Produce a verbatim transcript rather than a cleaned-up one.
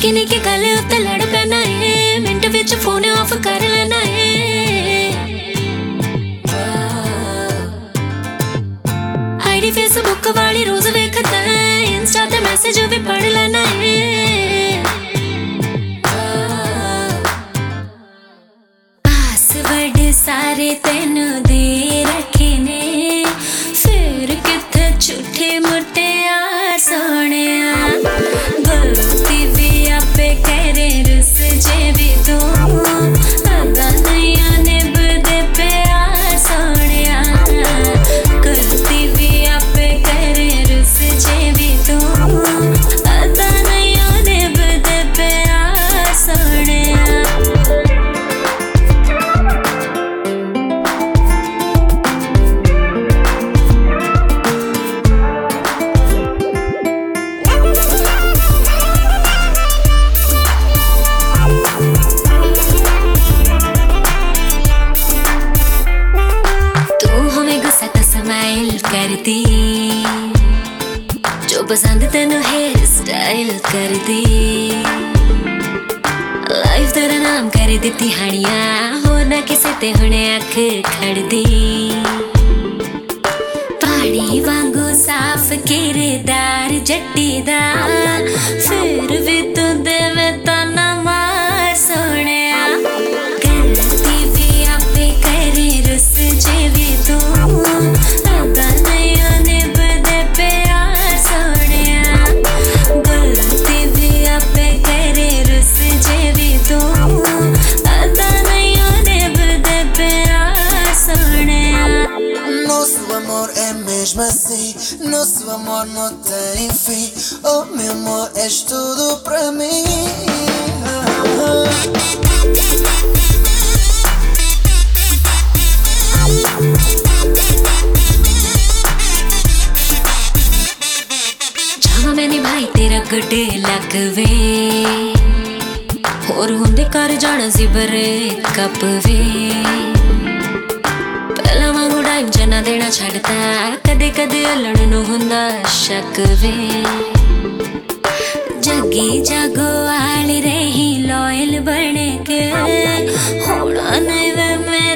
निक्की निक्की गल उत्ते लड़ पैना है, मिंट विच फोन ऑफ कर लेना है। आईडी फेसबुक वाली रोज वेखदा है, इंस्टा ते मैसेज भी पढ़ लेना है। पासवर्ड सारे तेनू दे रखे ने, फिर किथे झूठे मुट्टे यार सोहणिया। गलती भी आपे करे रुस जे भी तू, अदा नहीं निभदे प्यार सोहणिया। गलती भी आपे करे रुस जे भी तू, अदा नहीं निभदे प्यार सोहणिया। स्माइल करती जो पसंद तेनू हेयर स्टाइल करती, लाइफ तेरा नाम कर दिती हानिया, हो ना किसे ते हुणे अख खड़दी। पानी वांगू साफ किरदार जट्टी दा, फिर भी तू देवे ताना मार सोहणिया। गलती भी आपे करे रुस जे भी तू, अदा नहीं निभदे प्यार सोहणिया। गलती भी आपे करे रुस जे भी तू, अदा नहीं निभदे प्यार सोहणिया। Nosso amor é mesmo assim, nosso amor não tem fim. Oh meu amor, és tudo pra mim. जावा मैंने भाई तेरा गुड लक वे, होर हुंदे कर जाना सी बरे कप वे। पहला वांगू टाइम जना देना छड़ता, कदे कदे अल्लण नू हुंदा शक वे। जगी जागो आली रही लॉयल बन के, होना नहीं वे